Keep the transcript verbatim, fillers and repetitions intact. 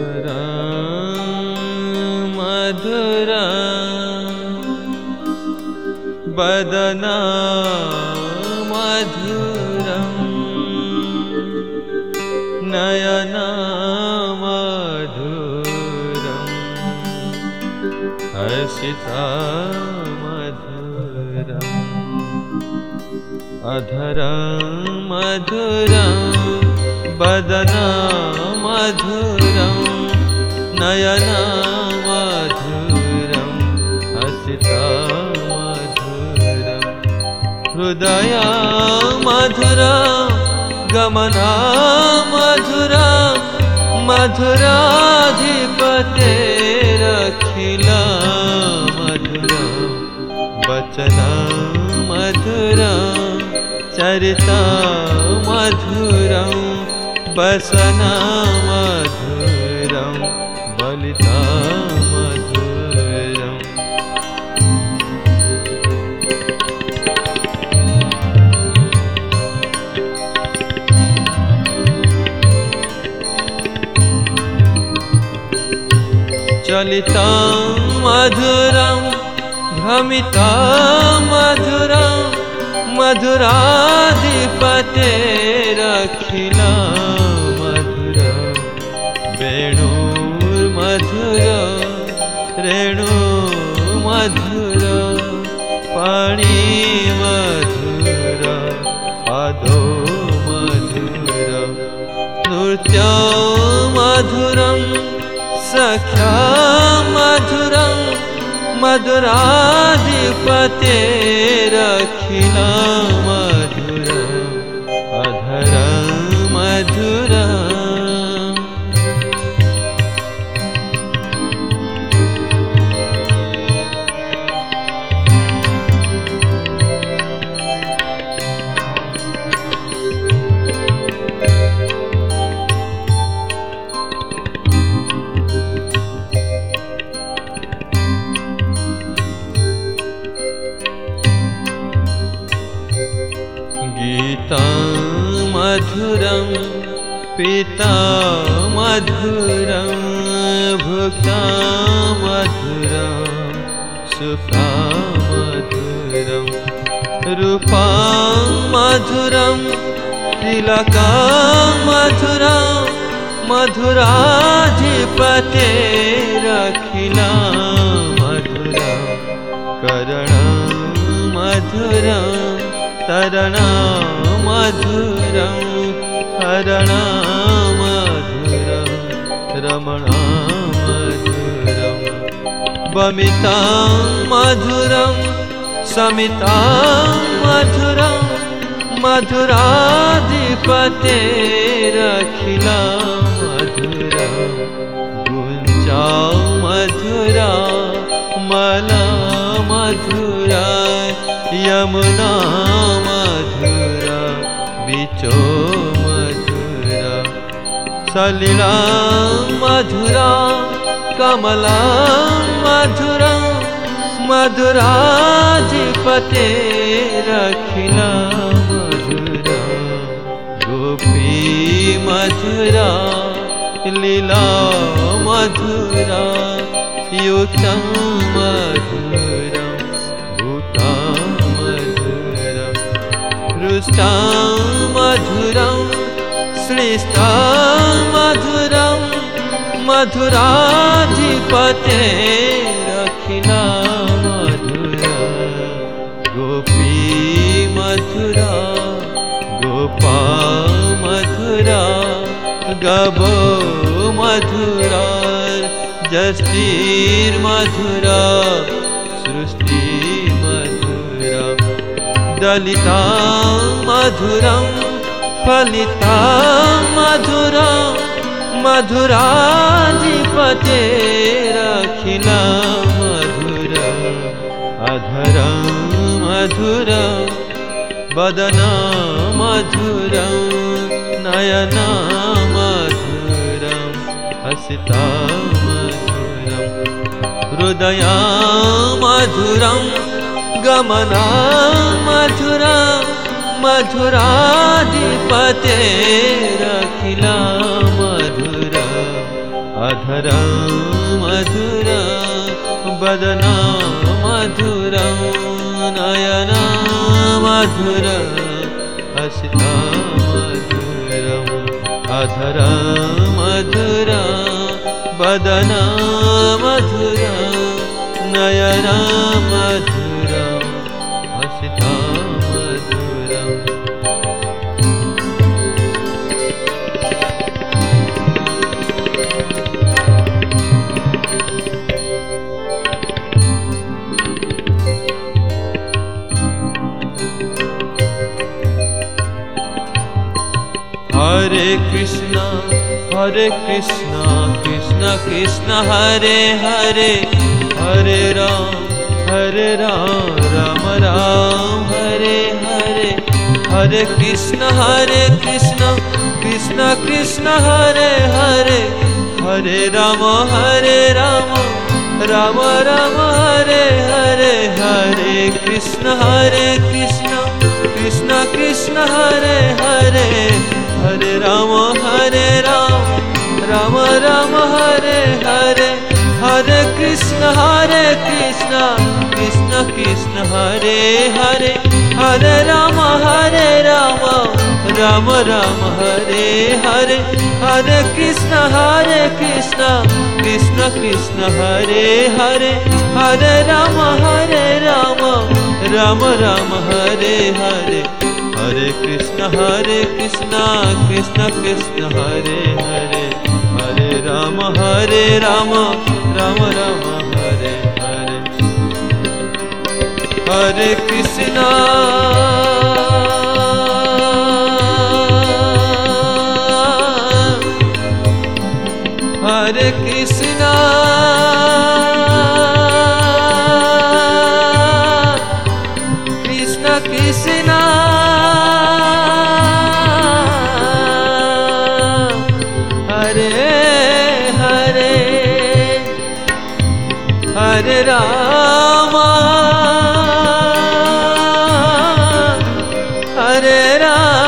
मधुरा बदना मधुरं नयना मधुरं हसिता मधुरम् अधरं मधुरं बदना मधुरं नयना मधुरं हसिता मधुरं हृदय मधुरा गमना मधुरा मधुराधिपतेरखिला मधुरा वचना मधुरा चरिता मधुरं वसना मधुरं बलिता मधुरम् चलिता मधुरं भ्रमिता मधुरं मधुराधिपतेरखिला मधुरा वेणुर्मधुरा रेणुर्मधुरा पाणि मधुरा पादो मधुरा नृत्य मधुरं सख्या मधुरं मधुराधिपतेरखिला मधुरा अधरं मधुरा गीता मधुरं पीता मधुरं भुक्ता मधुरं सुखा मधुरं रूपा मधुरं तिलका मधुरा मधुराधिपतेरखिला मधुरा करणं मधुरं तरणा मधुरं हरणा मधुरं रमणा मधुरं वमिता मधुरं समिता मधुरं मधुराधिपतेरखिला मधुरा गुञ्जा मधुरा मला मधुरा यमुना मधुरा बिचो मधुरा सलिला मधुरा कमला मधुरा मधुराधिपतेरखिला मधुरा गोपी मधुरा लीला मधुरा युक्तं मधुरा हृष्टा मधुरं श्लिष्टा मधुरं मधुराधिपतेरखिला मधुरा गोपी मधुरा गोपा मधुरा गभो मधुरा जस्तिर्मधुरा सृष्टि मधुरा दलिता मधुरं फलिता मधुरा मधुराधिपतेरखिला मधुरा अधरं मधुरा बदना मधुरं नयना मधुरं हसिता मधुरं हृदय मधुरं गमना मधुरा मधुराधिपतेरखिला मधुरा अधरं मधुरं वदनं मधुरं नयनं मधुरं हसितं मधुरम् अधरं मधुरं वदनं मधुरं नयनं मधुरं हसितं मधुरम् Hare Krishna, Hare Krishna, Krishna Krishna, Hare Hare, Hare Ram, Hare Ram, Ram Ram, Hare Hare, Hare Krishna, Hare Krishna, Krishna Krishna, Hare Hare, Hare Ram, Hare Ram, Ram Ram, Hare Hare, Hare Krishna, Hare Krishna, Krishna Krishna, Hare Hare, Hare Rama, Hare Rama, Rama Rama, Hare Hare, Hare Krishna, Hare Krishna, Krishna Krishna, Hare Hare, Hare Rama, Hare Rama, Rama Rama, Hare Hare, Hare Krishna, Hare Krishna, Krishna Krishna, Hare Hare, Hare Rama, Hare Rama, Rama Rama, Hare Hare, Hare Krishna, Hare Krishna, Krishna Krishna, Hare Hare, Hare Rama, Hare Rama, Rama Rama, Hare Hare, Hare Krishna, Hare Krishna, Krishna Krishna, Hare Rama, Hare Rama.